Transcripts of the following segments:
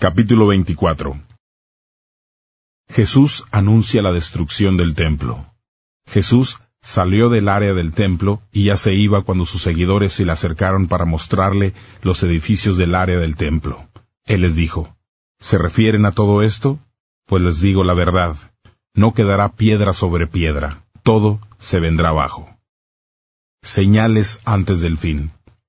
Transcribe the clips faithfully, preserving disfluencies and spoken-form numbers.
Capítulo veinticuatro. Jesús anuncia la destrucción del templo. Jesús salió del área del templo y ya se iba cuando sus seguidores se le acercaron para mostrarle los edificios del área del templo. Él les dijo, ¿se refieren a todo esto? Pues les digo la verdad, no quedará piedra sobre piedra, todo se vendrá abajo. Señales antes del fin.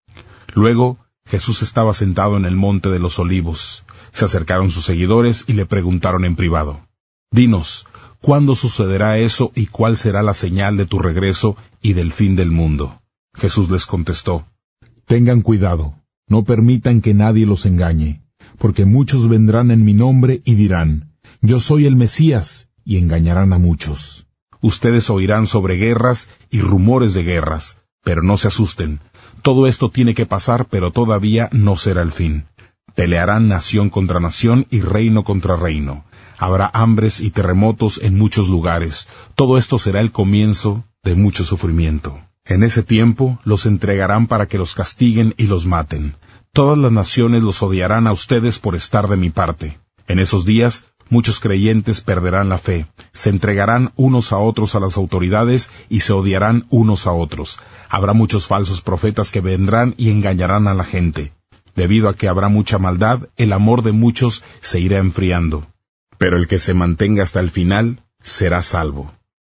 Luego, Jesús estaba sentado en el monte de los Olivos. Se acercaron sus seguidores y le preguntaron en privado, «Dinos, ¿cuándo sucederá eso y cuál será la señal de tu regreso y del fin del mundo?» Jesús les contestó, «Tengan cuidado, no permitan que nadie los engañe, porque muchos vendrán en mi nombre y dirán, Yo soy el Mesías, y engañarán a muchos. Ustedes oirán sobre guerras y rumores de guerras, pero no se asusten. Todo esto tiene que pasar, pero todavía no será el fin. Pelearán nación contra nación y reino contra reino. Habrá hambres y terremotos en muchos lugares. Todo esto será el comienzo de mucho sufrimiento. En ese tiempo los entregarán para que los castiguen y los maten. Todas las naciones los odiarán a ustedes por estar de mi parte. En esos días muchos creyentes perderán la fe. Se entregarán unos a otros a las autoridades y se odiarán unos a otros. Habrá muchos falsos profetas que vendrán y engañarán a la gente. Debido a que habrá mucha maldad, el amor de muchos se irá enfriando. Pero el que se mantenga hasta el final será salvo.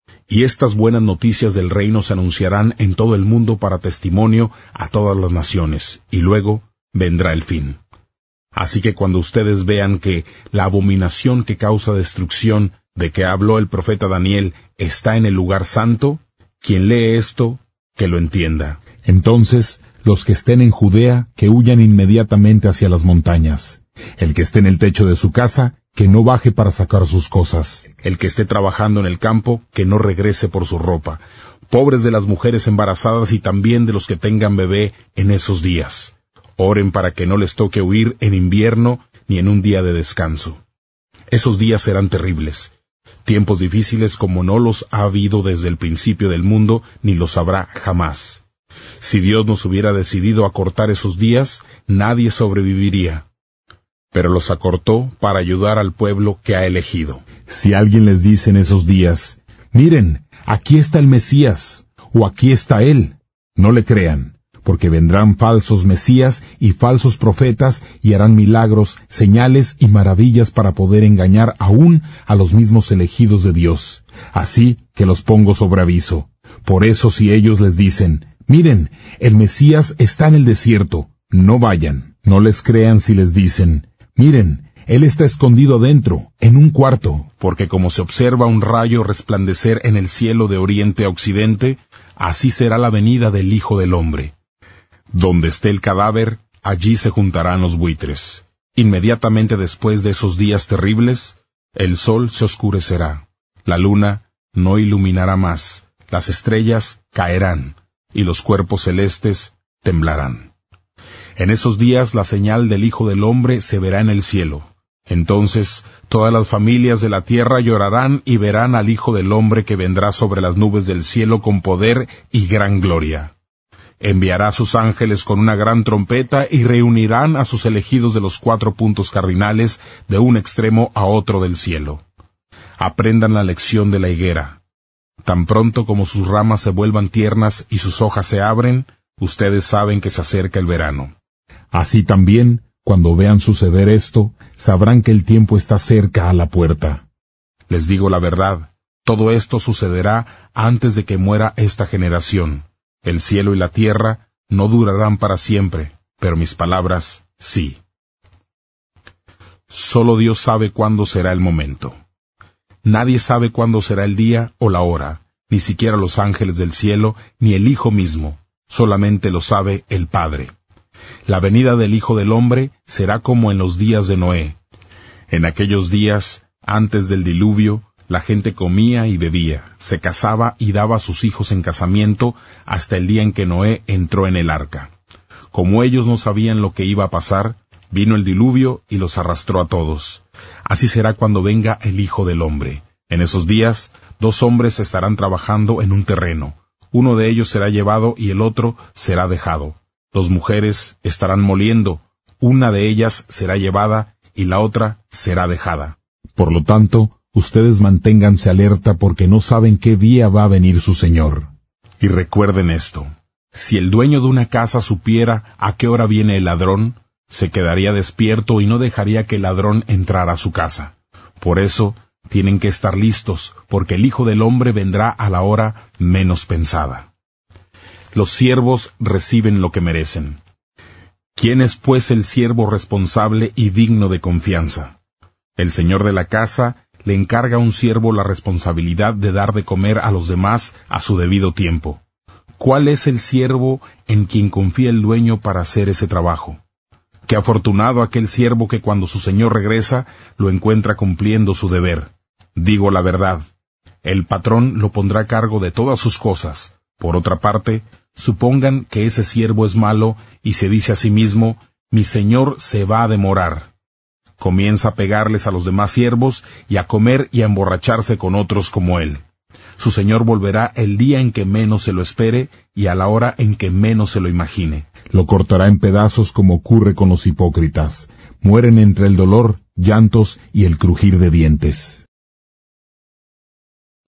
Y estas buenas noticias del reino se anunciarán en todo el mundo para testimonio a todas las naciones, y luego vendrá el fin. Así que cuando ustedes vean que la abominación que causa destrucción de que habló el profeta Daniel está en el lugar santo, quien lee esto, que lo entienda. Entonces, los que estén en Judea, que huyan inmediatamente hacia las montañas. El que esté en el techo de su casa, que no baje para sacar sus cosas. El que esté trabajando en el campo, que no regrese por su ropa. Pobres de las mujeres embarazadas y también de los que tengan bebé en esos días. Oren para que no les toque huir en invierno ni en un día de descanso. Esos días serán terribles. Tiempos difíciles como no los ha habido desde el principio del mundo, ni los habrá jamás. Si Dios nos hubiera decidido acortar esos días, nadie sobreviviría. Pero los acortó para ayudar al pueblo que ha elegido. Si alguien les dice en esos días, miren, aquí está el Mesías, o aquí está Él, no le crean, porque vendrán falsos Mesías y falsos profetas y harán milagros, señales y maravillas para poder engañar aún a los mismos elegidos de Dios. Así que los pongo sobre aviso. Por eso si ellos les dicen, miren, el Mesías está en el desierto, no vayan. No les crean si les dicen, miren, Él está escondido dentro, en un cuarto. Porque como se observa un rayo resplandecer en el cielo de oriente a occidente, así será la venida del Hijo del Hombre. Donde esté el cadáver, allí se juntarán los buitres. Inmediatamente después de esos días terribles, el sol se oscurecerá, la luna no iluminará más, las estrellas caerán, y los cuerpos celestes temblarán. En esos días la señal del Hijo del Hombre se verá en el cielo. Entonces todas las familias de la tierra llorarán y verán al Hijo del Hombre que vendrá sobre las nubes del cielo con poder y gran gloria. Enviará a sus ángeles con una gran trompeta y reunirán a sus elegidos de los cuatro puntos cardinales de un extremo a otro del cielo. Aprendan la lección de la higuera. Tan pronto como sus ramas se vuelvan tiernas y sus hojas se abren, ustedes saben que se acerca el verano. Así también, cuando vean suceder esto, sabrán que el tiempo está cerca a la puerta. Les digo la verdad, todo esto sucederá antes de que muera esta generación. El cielo y la tierra no durarán para siempre, pero mis palabras sí. Solo Dios sabe cuándo será el momento. Nadie sabe cuándo será el día o la hora, ni siquiera los ángeles del cielo, ni el Hijo mismo, solamente lo sabe el Padre. La venida del Hijo del Hombre será como en los días de Noé. En aquellos días, antes del diluvio, la gente comía y bebía, se casaba y daba a sus hijos en casamiento hasta el día en que Noé entró en el arca. Como ellos no sabían lo que iba a pasar, vino el diluvio y los arrastró a todos. Así será cuando venga el Hijo del Hombre. En esos días, dos hombres estarán trabajando en un terreno. Uno de ellos será llevado y el otro será dejado. Dos mujeres estarán moliendo. Una de ellas será llevada y la otra será dejada. Por lo tanto, ustedes manténganse alerta porque no saben qué día va a venir su Señor. Y recuerden esto, si el dueño de una casa supiera a qué hora viene el ladrón, se quedaría despierto y no dejaría que el ladrón entrara a su casa. Por eso, tienen que estar listos, porque el Hijo del Hombre vendrá a la hora menos pensada. Los siervos reciben lo que merecen. ¿Quién es pues el siervo responsable y digno de confianza? El señor de la casa le encarga a un siervo la responsabilidad de dar de comer a los demás a su debido tiempo. ¿Cuál es el siervo en quien confía el dueño para hacer ese trabajo? Qué afortunado aquel siervo que cuando su señor regresa lo encuentra cumpliendo su deber. Digo la verdad, el patrón lo pondrá a cargo de todas sus cosas. Por otra parte, supongan que ese siervo es malo y se dice a sí mismo, mi señor se va a demorar. Comienza a pegarles a los demás siervos y a comer y a emborracharse con otros como él. Su señor volverá el día en que menos se lo espere y a la hora en que menos se lo imagine. Lo cortará en pedazos como ocurre con los hipócritas. Mueren entre el dolor, llantos y el crujir de dientes.